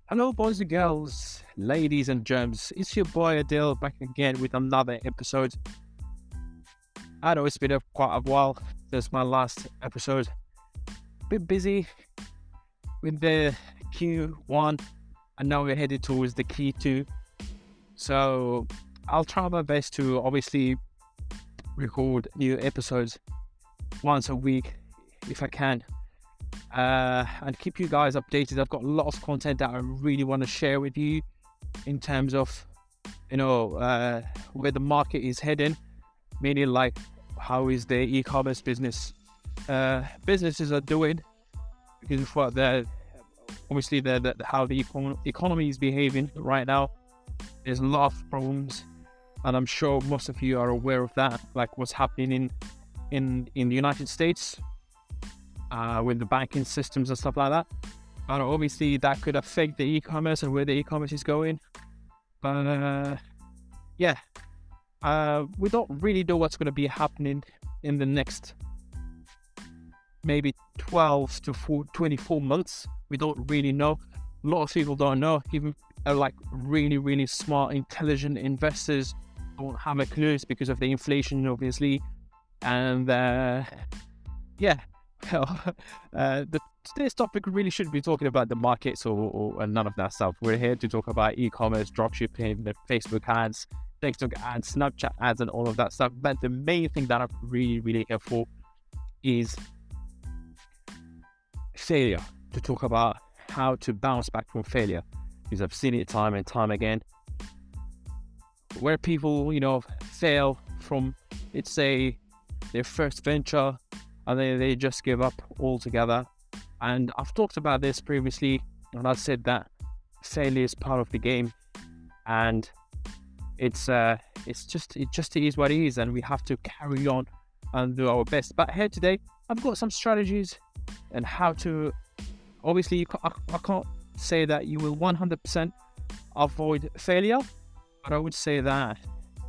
Hello, boys and girls, ladies and germs. It's your boy Adele back again with another episode. I know it's been quite a while since my last episode. Bit busy with the Q1, and now we're headed towards the Q2. So I'll try my best to obviously record new episodes once a week if I can. And keep you guys updated. I've got a lot of content that I really want to share with you in terms of, where the market is heading, meaning like how is the e-commerce businesses are doing, because of what obviously how the economy is behaving right now. There's a lot of problems, and I'm sure most of you are aware of that, like what's happening in the United States. With the banking systems and stuff like that. But obviously that could affect the e-commerce and where the e-commerce is going. But we don't really know what's going to be happening in the next maybe 12 to 24 months. We don't really know. A lot of people don't know. Even like really, really smart, intelligent investors don't have a clue. It's because of the inflation, obviously. And today's topic really shouldn't be talking about the markets or none of that stuff. We're here to talk about e-commerce, dropshipping, the Facebook ads, TikTok ads, Snapchat ads, and all of that stuff. But the main thing that I'm really, really here for is failure, to talk about how to bounce back from failure, because I've seen it time and time again, where people, fail from, let's say, their first venture, and then they just give up altogether. And I've talked about this previously, and I said that failure is part of the game, and it just is what it is, and we have to carry on and do our best. But here today, I've got some strategies and how to. Obviously, I can't say that you will 100% avoid failure, but I would say that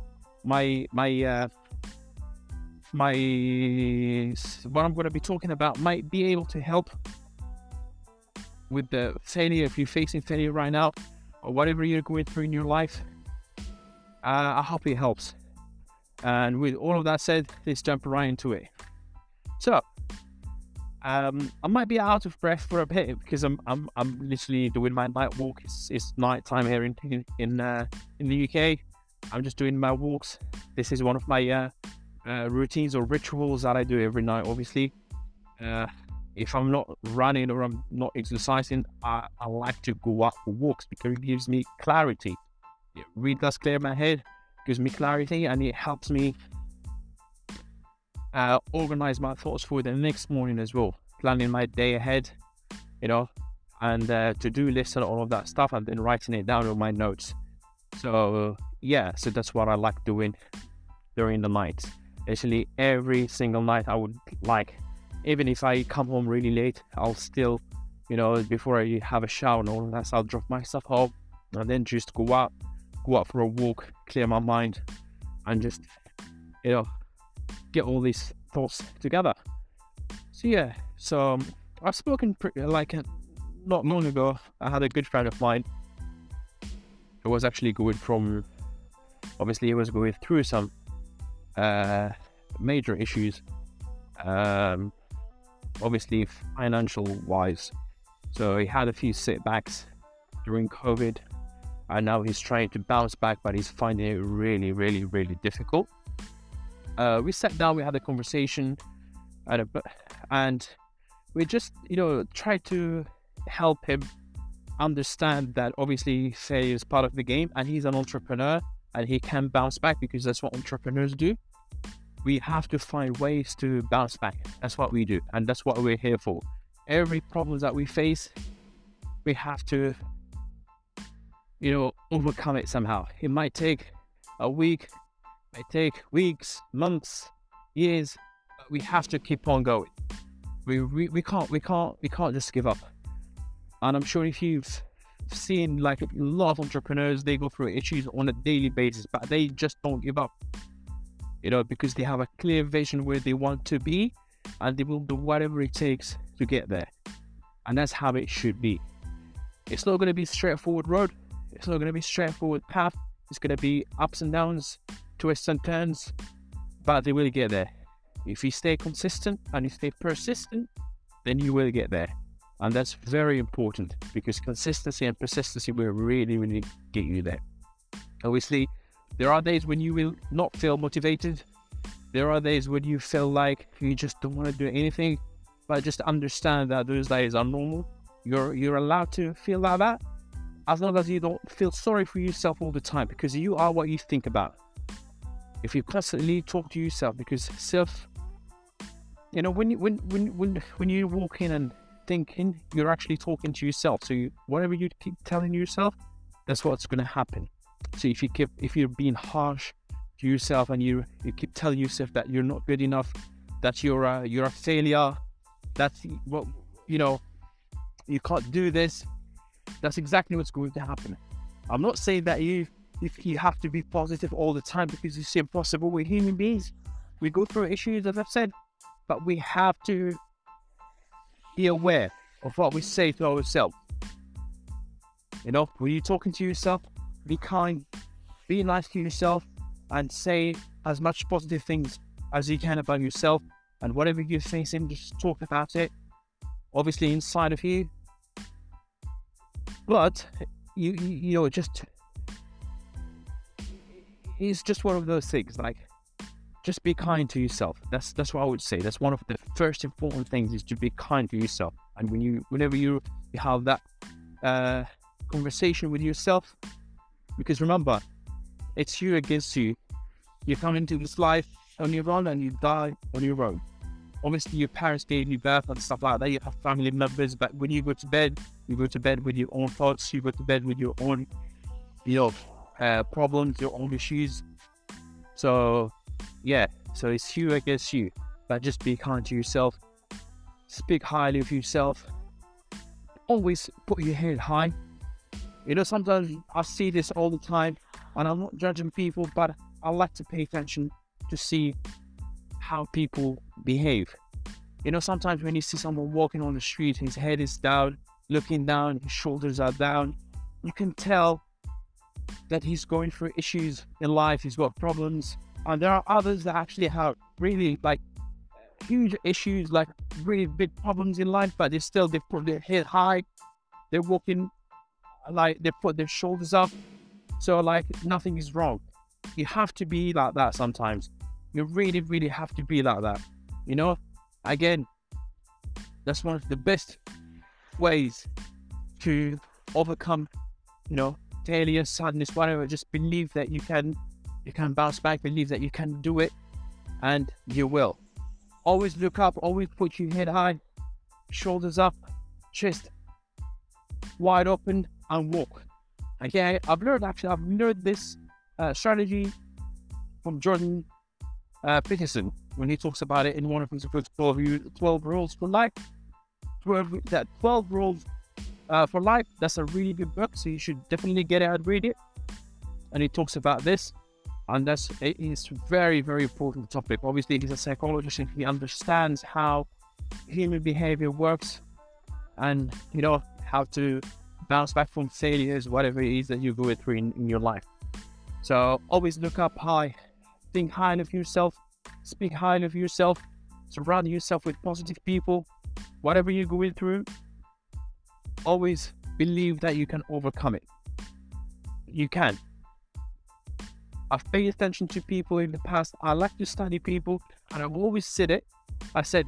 what I'm going to be talking about might be able to help with the failure. If you're facing failure right now, or whatever you're going through in your life, I hope it helps. And with all of that said, let's jump right into it. So I might be out of breath for a bit because I'm literally doing my night walk. It's night time here in the UK. I'm just doing my walks. This is one of my routines or rituals that I do every night. Obviously, if I'm not running or I'm not exercising, I like to go out for walks because it gives me clarity. It really does clear my head, gives me clarity, and it helps me organize my thoughts for the next morning as well, planning my day ahead, and to-do lists and all of that stuff, and then writing it down on my notes. So that's what I like doing during the night. Actually, every single night I would like, even if I come home really late, I'll still, before I have a shower and all of that, I'll drop my stuff home and then just go out for a walk, clear my mind, and just, get all these thoughts together. So I've spoken not long ago. I had a good friend of mine who was actually going through some major issues, obviously financial wise. So he had a few setbacks during COVID, and now he's trying to bounce back, but he's finding it really, really, really difficult. We sat down, we had a conversation, and we just tried to help him understand that obviously failure is part of the game, and he's an entrepreneur and he can bounce back because that's what entrepreneurs do. We have to find ways to bounce back. That's what we do, and that's what we're here for. Every problem that we face, we have to, overcome it somehow. It might take a week, it might take weeks, months, years, but we have to keep on going. We can't just give up. And I'm sure if you've seen like a lot of entrepreneurs, they go through issues on a daily basis, but they just don't give up. Because they have a clear vision where they want to be, and they will do whatever it takes to get there. And that's how it should be. It's not going to be a straightforward road. It's not going to be a straightforward path. It's going to be ups and downs, twists and turns, but they will get there. If you stay consistent and you stay persistent, then you will get there. And that's very important, because consistency and persistency will really, really get you there. Obviously, there are days when you will not feel motivated. There are days when you feel like you just don't want to do anything, but just understand that those days are normal. You're allowed to feel like that, as long as you don't feel sorry for yourself all the time, because you are what you think about. If you constantly talk to yourself, because when you walk in and thinking, you're actually talking to yourself. So whatever you keep telling yourself, that's what's going to happen. So if you're being harsh to yourself and you keep telling yourself that you're not good enough, that you're a failure, that's what you can't do this, that's exactly what's going to happen. I'm not saying that if you have to be positive all the time, because it's impossible. We're human beings. We go through issues, as I've said, but we have to be aware of what we say to ourselves. When you're talking to yourself, be kind, be nice to yourself, and say as much positive things as you can about yourself. And whatever you're facing, just talk about it. Obviously inside of you, but it's just one of those things. Like, just be kind to yourself. That's what I would say. That's one of the first important things, is to be kind to yourself. And whenever you have that conversation with yourself, because remember, it's you against you. You come into this life on your own and you die on your own. Obviously, your parents gave you birth and stuff like that. You have family members, but when you go to bed, you go to bed with your own thoughts. You go to bed with your own, problems, your own issues. So, yeah. So it's you against you. But just be kind to yourself. Speak highly of yourself. Always put your head high. Sometimes I see this all the time, and I'm not judging people, but I like to pay attention to see how people behave. Sometimes when you see someone walking on the street, his head is down, looking down, his shoulders are down, you can tell that he's going through issues in life, he's got problems. And there are others that actually have really huge issues, like really big problems in life, but they put their head high, they're walking they put their shoulders up, so nothing is wrong. You have to be like that sometimes. You really, really have to be like that. Again, that's one of the best ways to overcome, failure, sadness, whatever. Just believe that you can bounce back, believe that you can do it, and you will. Always look up, always put your head high, shoulders up, chest wide open, and walk. Okay, I've learned this strategy from Jordan Peterson, when he talks about it in one of his books, 12 Rules for Life. 12 Rules for Life, that's a really good book, so you should definitely get it and read it. And he talks about this, and it's a very, very important topic. Obviously, he's a psychologist, and he understands how human behavior works, and how to bounce back from failures, whatever it is that you go through in your life. So always look up high, think highly of yourself, speak highly of yourself, surround yourself with positive people. Whatever you're going through, always believe that you can overcome it. You can. I've paid attention to people in the past. I like to study people, and I've always said it. I said,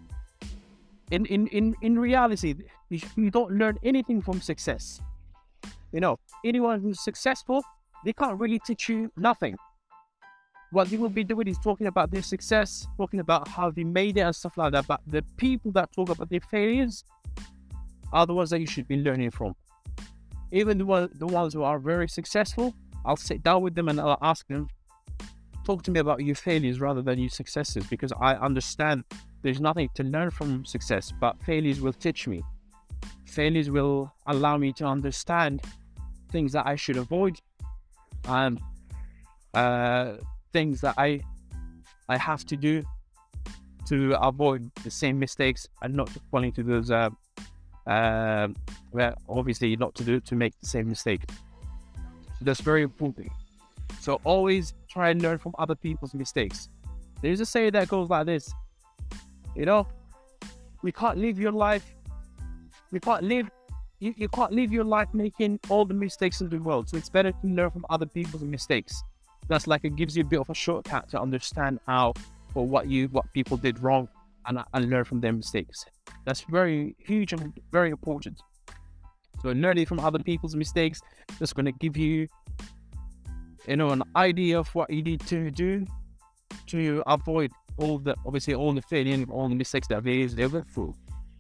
in reality, you don't learn anything from success. Anyone who's successful, they can't really teach you nothing. What they will be doing is talking about their success, talking about how they made it and stuff like that. But the people that talk about their failures are the ones that you should be learning from. Even the ones who are very successful, I'll sit down with them and I'll ask them, talk to me about your failures rather than your successes, because I understand there's nothing to learn from success, but failures will teach me. Failures will allow me to understand things that I should avoid, and things that I have to do to avoid the same mistakes and not to fall into those well, obviously not to make the same mistake. So that's very important. So always try and learn from other people's mistakes. There's a saying that goes like this, you know, we can't live your life, you can't live your life making all the mistakes in the world. So it's better to learn from other people's mistakes. That's like, it gives you a bit of a shortcut to understand how or what people did wrong, and learn from their mistakes. That's very huge and very important. So learning from other people's mistakes, that's going to give you, an idea of what you need to do to avoid all the failure, all the mistakes that they went through.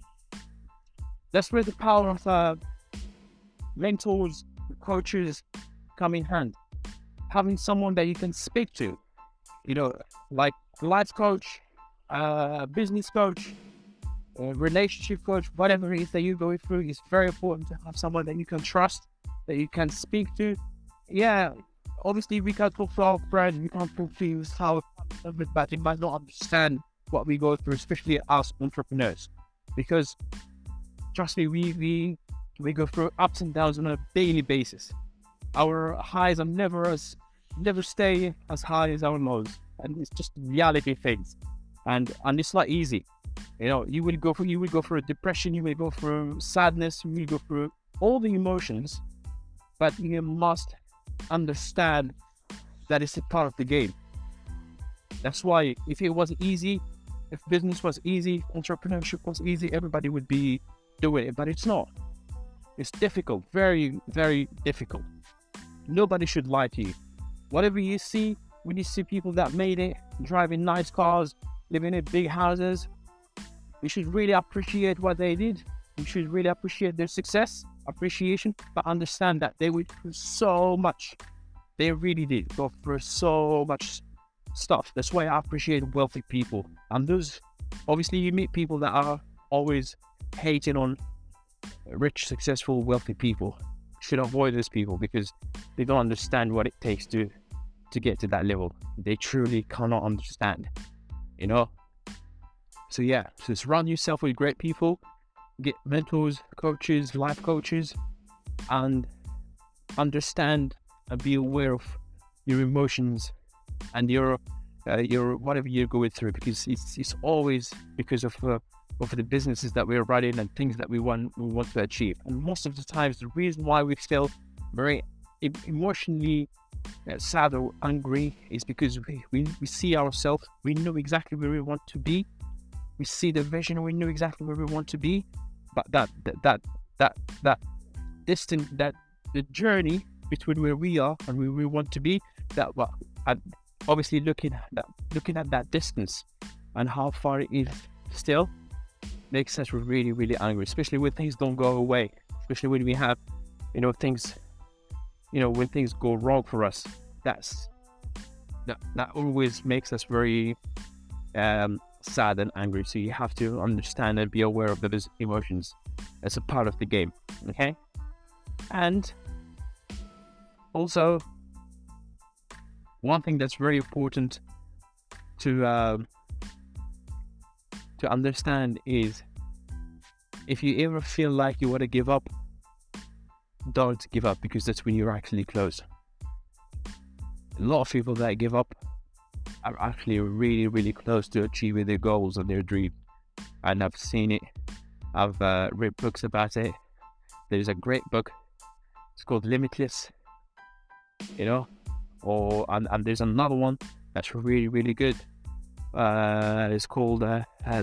That's where the power of mentors, coaches come in hand. Having someone that you can speak to, like a life coach, business coach, relationship coach, whatever it is that you're going through, is very important to have someone that you can trust, that you can speak to. Yeah, obviously we can't talk to our friends, we can't talk to how, but they might not understand what we go through, especially us entrepreneurs, because trust me, we go through ups and downs on a daily basis. Our highs are never stay as high as our lows, and it's just reality things. And it's not easy. You will go through a depression, you will go through sadness, you will go through all the emotions, but you must understand that it's a part of the game. That's why if it was easy, if business was easy, entrepreneurship was easy, everybody would be doing it, but it's not. It's difficult, very, very difficult. Nobody should lie to you. Whatever you see, when you see people that made it, driving nice cars, living in big houses, you should really appreciate what they did. You should really appreciate their success, appreciation, but understand that they went through so much. They really did go through so much stuff. That's why I appreciate wealthy people. And those, obviously you meet people that are always hating on rich, successful, wealthy people. You should avoid those people because they don't understand what it takes to get to that level. They truly cannot understand, So yeah, so surround yourself with great people, get mentors, coaches, life coaches, and understand and be aware of your emotions and your whatever you're going through, because it's always because of the businesses that we're running and things that we want to achieve. And most of the times, the reason why we feel very emotionally sad or angry is because we see ourselves, we know exactly where we want to be, we see the vision, we know exactly where we want to be, but that distance, that the journey between where we are and where we want to be, and obviously looking at that distance and how far it is still makes us really, really angry, especially when things don't go away, especially when we have things, when things go wrong for us. That always makes us very sad and angry. So you have to understand and be aware of those emotions as a part of the game. Okay. And also, one thing that's very important to understand is, if you ever feel like you want to give up, don't give up, because that's when you're actually close. A lot of people that give up are actually really, really close to achieving their goals and their dreams. And I've seen it. I've read books about it. There's a great book. It's called Limitless. And there's another one that's really, really good. It's called the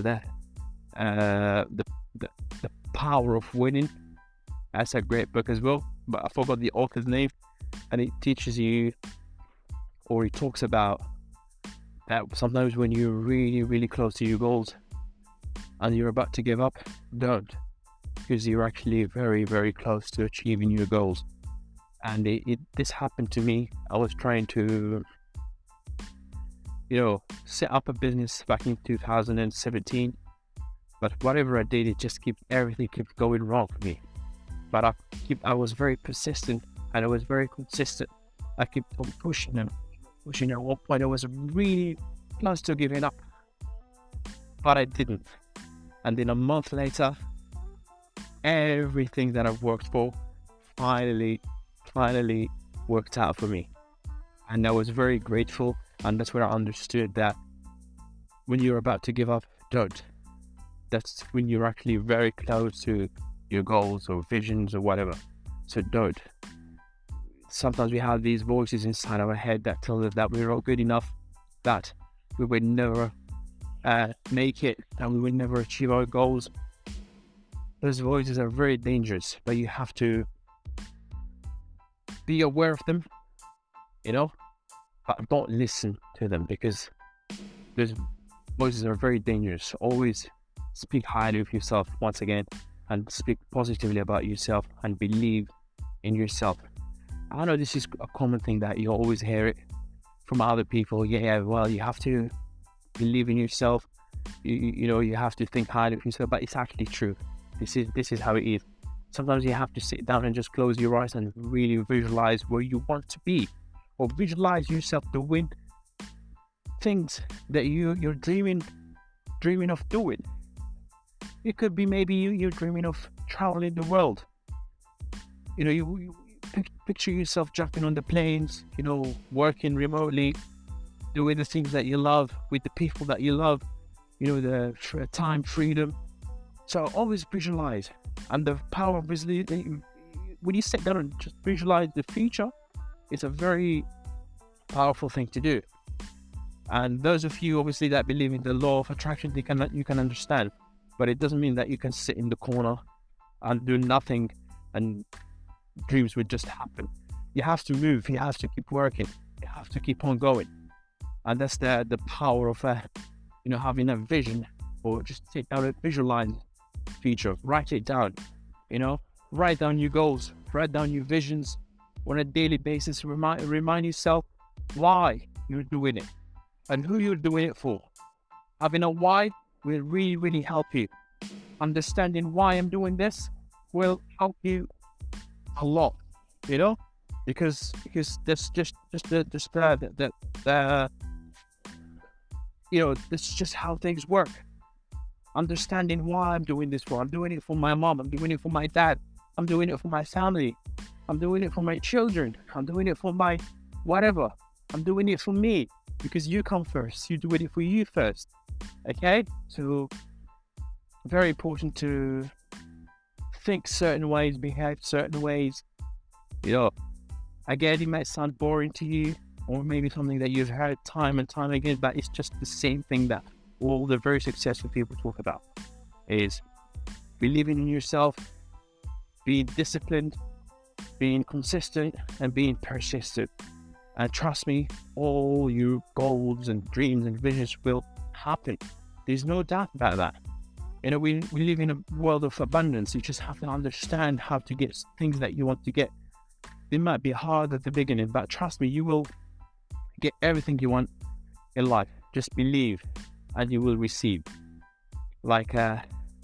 Power of Winning. That's a great book as well, but I forgot the author's name. And it teaches you, or it talks about that sometimes when you're really, really close to your goals and you're about to give up, don't, because you're actually very, very close to achieving your goals. And this happened to me. I was trying to set up a business back in 2017, but whatever I did, everything kept going wrong for me. But I was very persistent and I was very consistent. I kept on pushing. At one point I was really close to giving up, but I didn't. And then a month later, everything that I've worked for finally worked out for me. And I was very grateful, and that's where I understood that when you're about to give up, don't. That's when you're actually very close to your goals or visions or whatever. So don't. Sometimes we have these voices inside our head that tell us that we're not good enough, that we would never make it, and we would never achieve our goals. Those voices are very dangerous, but you have to be aware of them, but don't listen to them, because those voices are very dangerous. Always speak highly of yourself once again, and speak positively about yourself, and believe in yourself. I know this is a common thing that you always hear it from other people. Yeah, well, you have to believe in yourself. You have to think highly of yourself, but it's actually true. This is how it is. Sometimes you have to sit down and just close your eyes and really visualize where you want to be, or visualize yourself doing things that you're dreaming of doing. It could be maybe you're dreaming of traveling the world. You picture yourself jumping on the planes, working remotely, doing the things that you love with the people that you love, the time freedom. So always visualize. And the power of visualization, when you sit down and just visualize the future, it's a very powerful thing to do. And those of you obviously that believe in the law of attraction, you can understand. But it doesn't mean that you can sit in the corner and do nothing and dreams would just happen. You have to move. You have to keep working. You have to keep on going. And that's the power of having a vision, or just sit down and visualize future. Write it down. Write down your goals. Write down your visions on a daily basis. Remind yourself why you're doing it and who you're doing it for. Having a why will really help you. Understanding why I'm doing this will help you a lot, because that's just that's just how things work. Understanding why I'm doing this for. I'm doing it for my mom. I'm doing it for my dad. I'm doing it for my family. I'm doing it for my children. I'm doing it for my whatever. I'm doing it for me, because you come first. You do it for you first. Okay? So very important to think certain ways, behave certain ways. Again, it might sound boring to you, or maybe something that you've heard time and time again, but it's just the same thing that all the very successful people talk about, is believing in yourself, being disciplined, being consistent, and being persistent. And trust me, all your goals and dreams and visions will happen. There's no doubt about that. We live in a world of abundance. You just have to understand how to get things that you want to get. It might be hard at the beginning, but trust me, you will get everything you want in life. Just believe, and you will receive. Like the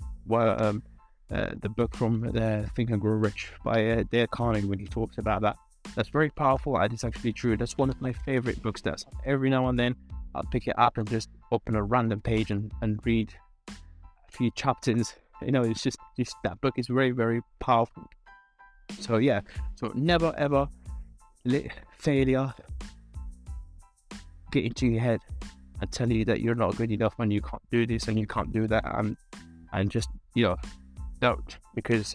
book from Think and Grow Rich by Dale Carnegie, when he talks about that. That's very powerful, and it's actually true. That's one of my favorite books. That's every now and then I'll pick it up and just open a random page and read a few chapters. It's just that book is very, very powerful. So never ever let failure get into your head and tell you that you're not good enough and you can't do this and you can't do that, and just don't, because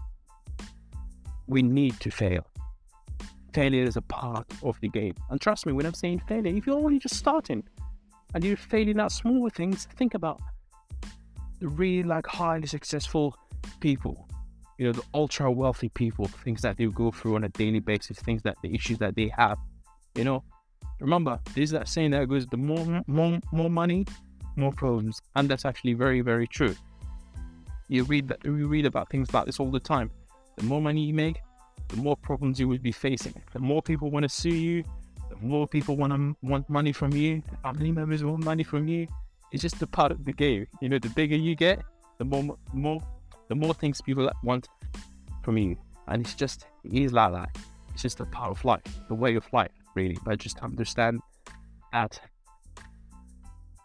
we need to fail. Failure is a part of the game. And trust me, when I'm saying failure, if you're only just starting and you're failing at small things, think about the really highly successful people, the ultra wealthy people, things that they go through on a daily basis, the issues that they have. Remember, there's that saying that goes, the more money, more problems. And that's actually very, very true. You read about things like this all the time. The more money you make, the more problems you will be facing. The more people want to sue you, the more people want money from you, family members want money from you. It's just a part of the game. The bigger you get, the more things people want from you. And it is like that. It's just a part of life, the way of life, really. But just understand that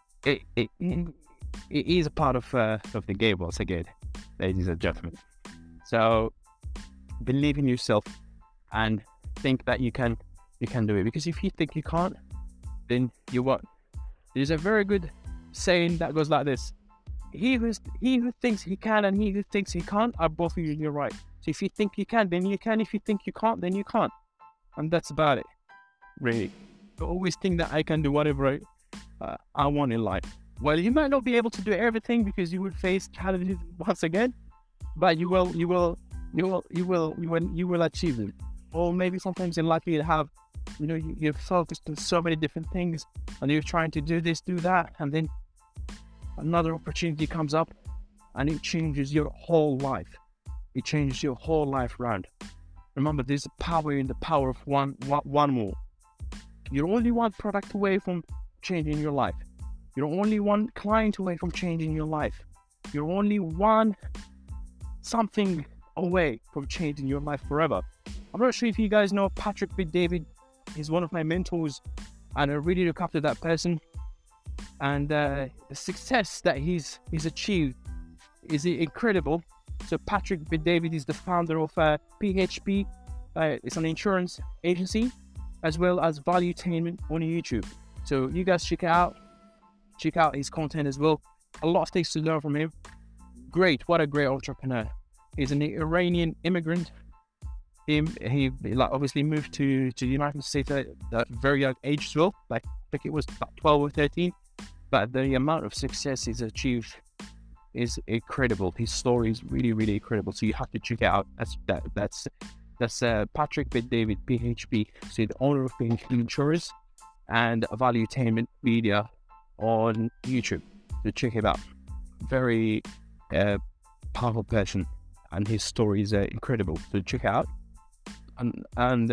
it is a part of the game once again, ladies and gentlemen. So believe in yourself and think that you can do it. Because if you think you can't, then you won't. There's a very good saying that goes like this: he who thinks he can and he who thinks he can't are both of you in your right. So if you think you can, then you can. If you think you can't, then you can't. And that's about it, really. I always think that I can do whatever I want in life. Well, you might not be able to do everything because you will face challenges once again, but you will achieve them. Or maybe sometimes in life you have, you're focused on so many different things and you're trying to do this, do that, and then another opportunity comes up and it changes your whole life. It changes your whole life around. Remember, there's a power in the power of one more. You're only one product away from changing your life. You're only one client away from changing your life. You're only one something away from changing your life forever. I'm not sure if you guys know Patrick Bet-David. He's one of my mentors and I really look up to that person. And the success that he's achieved is incredible. So Patrick Bet-David is the founder of PHP. It's an insurance agency, as well as Valuetainment on YouTube. So you guys check out his content as well. A lot of things to learn from him. Great, what a great entrepreneur. He's an Iranian immigrant. He obviously moved to the United States at a very young age as well. I think it was about 12 or 13. But the amount of success he's achieved is incredible. His story is really, really incredible. So you have to check it out. That's Patrick Bet-David, PHP. So the owner of Insurance and Valuetainment Media on YouTube. So check him out. Very powerful person, and his story is incredible. So check it out. And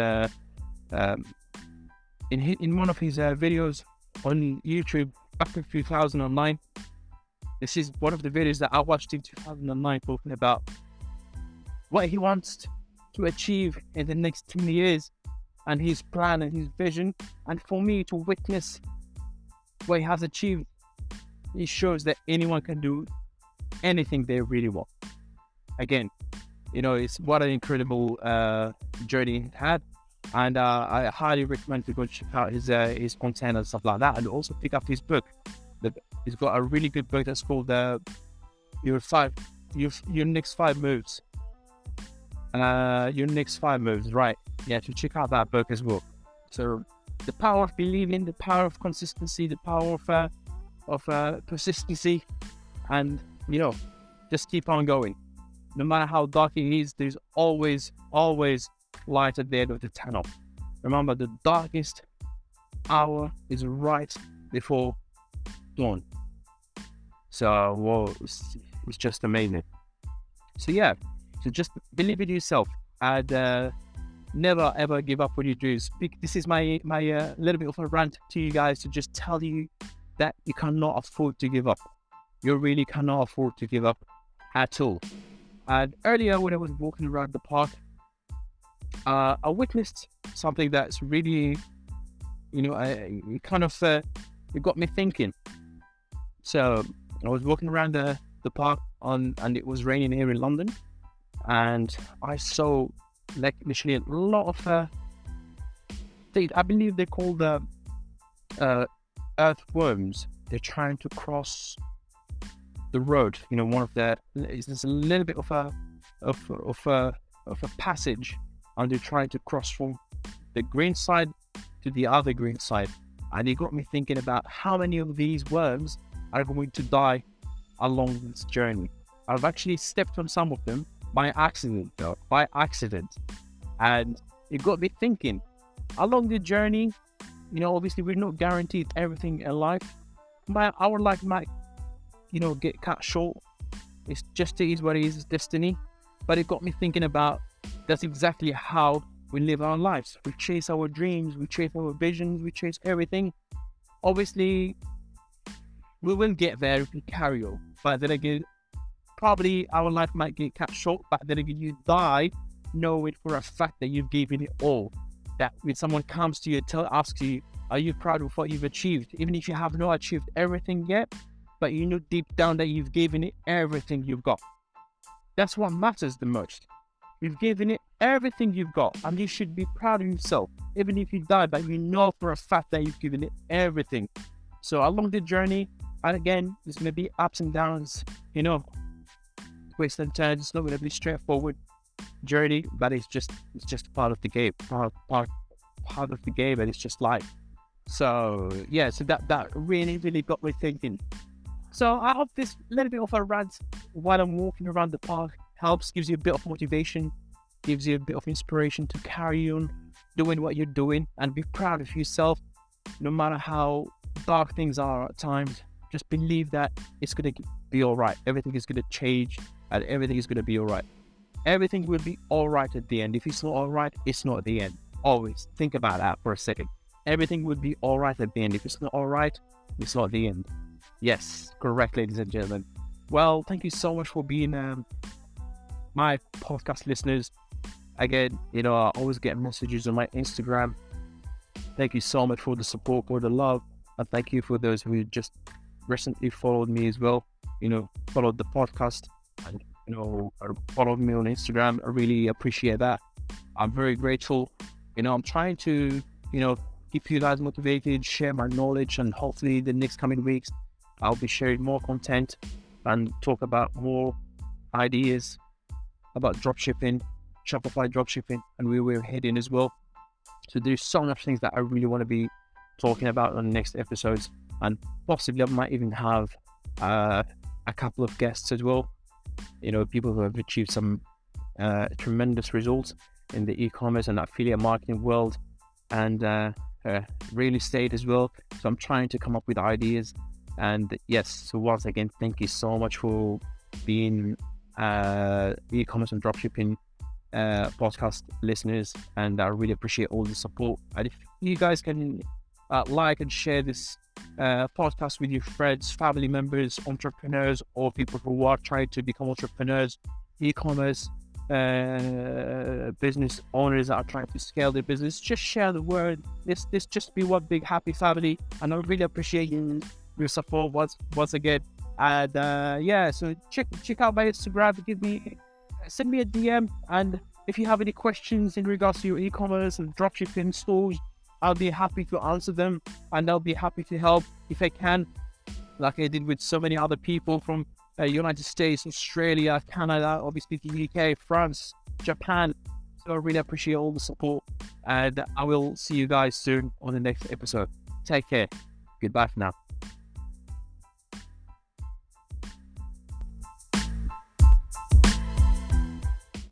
in one of his videos on YouTube back in 2009. This is one of the videos that I watched in 2009 talking about what he wants to achieve in the next 10 years and his plan and his vision. And for me to witness what he has achieved, it shows that anyone can do anything they really want. Again, it's what an incredible journey he had. And I highly recommend to go check out his content and stuff like that, and also pick up his book. He's got a really good book that's called Your Next 5 Moves. Your Next 5 Moves, right? Yeah, to check out that book as well. So the power of believing, the power of consistency, the power of persistency, and just keep on going. No matter how dark it is, there's always light at the end of the tunnel. Remember, the darkest hour is right before dawn. So it's just amazing. So yeah, so just believe in yourself and never ever give up what you do. This is my little bit of a rant to you guys to just tell you that you cannot afford to give up. You really cannot afford to give up at all. And earlier when I was walking around the park, I witnessed something that's really, it got me thinking. So I was walking around the park and it was raining here in London, and I saw literally a lot of I believe they're called earthworms. They're trying to cross the road. One of there's a little bit of a passage, and they're trying to cross from the green side to the other green side. And it got me thinking about how many of these worms are going to die along this journey. I've actually stepped on some of them by accident, and it got me thinking along the journey. Obviously we're not guaranteed everything in life. Our life might get cut short. It is what it is, destiny. But it got me thinking about that's exactly how we live our lives. We chase our dreams, we chase our visions, we chase everything. Obviously we will get there if we carry on, but then again, probably our life might get cut short, but then again, you die knowing for a fact that you've given it all. That when someone comes to you and asks you, are you proud of what you've achieved? Even if you have not achieved everything yet, but deep down that you've given it everything you've got. That's what matters the most. You've given it everything you've got, and you should be proud of yourself. Even if you die, but you know for a fact that you've given it everything. So along the journey, and again, there's going to be ups and downs, twists and turns. It's not going to be straightforward journey, but it's just part of the game, part of the game, and it's just life. So yeah, so that really got me thinking. So I hope this little bit of a rant while I'm walking around the park helps, gives you a bit of motivation, gives you a bit of inspiration to carry on doing what you're doing and be proud of yourself. No matter how dark things are at times, just believe that it's going to be all right. Everything is going to change and everything is going to be all right. Everything will be all right at the end. If it's not all right, it's not the end. Always think about that for a second. Everything will be all right at the end. If it's not all right, it's not the end. Yes, correct, ladies and gentlemen. Well, thank you so much for being my podcast listeners. Again, I always get messages on my Instagram. Thank you so much for the support, for the love, and thank you for those who just recently followed me as well. Followed the podcast and or followed me on Instagram. I really appreciate that. I'm very grateful. I'm trying to keep you guys motivated, share my knowledge, and hopefully the next coming weeks I'll be sharing more content and talk about more ideas about dropshipping, Shopify dropshipping, and where we're heading as well. So there's so much things that I really want to be talking about on the next episodes, and possibly I might even have a couple of guests as well. People who have achieved some tremendous results in the e-commerce and affiliate marketing world, and real estate as well. So I'm trying to come up with ideas. And yes, so once again, thank you so much for being e-commerce and dropshipping podcast listeners, and I really appreciate all the support. And if you guys can like and share this podcast with your friends, family members, entrepreneurs, or people who are trying to become entrepreneurs, e-commerce business owners that are trying to scale their business, just share the word. This just be one big happy family, and I really appreciate your support once again. And so check out my Instagram, send me a DM, and if you have any questions in regards to your e-commerce and dropshipping stores, I'll be happy to answer them, and I'll be happy to help if I can, like I did with so many other people from United States, Australia, Canada, obviously the UK, France, Japan. So I really appreciate all the support, and I will see you guys soon on the next episode. Take care. Goodbye for now.